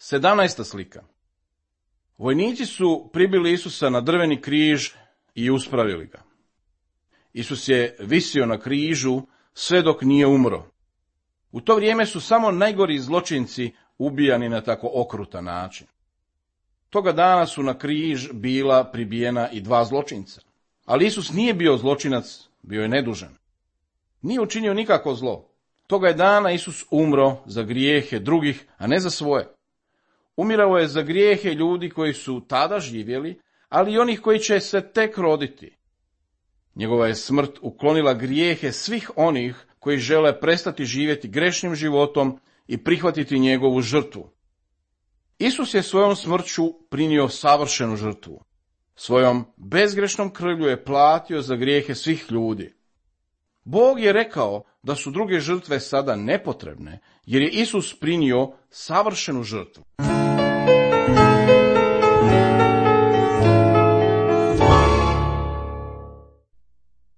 17. slika. Vojnici su pribili Isusa na drveni križ i uspravili ga. Isus je visio na križu sve dok nije umro. U to vrijeme su samo najgori zločinci ubijani na tako okrutan način. Toga dana su na križ bila pribijena i 2 zločinca. Ali Isus nije bio zločinac, bio je nedužan. Nije učinio nikako zlo. Toga je dana Isus umro za grijehe drugih, a ne za svoje. Umirao je za grijehe ljudi koji su tada živjeli, ali i onih koji će se tek roditi. Njegova je smrt uklonila grijehe svih onih koji žele prestati živjeti grešnim životom i prihvatiti njegovu žrtvu. Isus je svojom smrću prinio savršenu žrtvu. Svojom bezgrešnom krvlju je platio za grijehe svih ljudi. Bog je rekao da su druge žrtve sada nepotrebne, jer je Isus prinio savršenu žrtvu.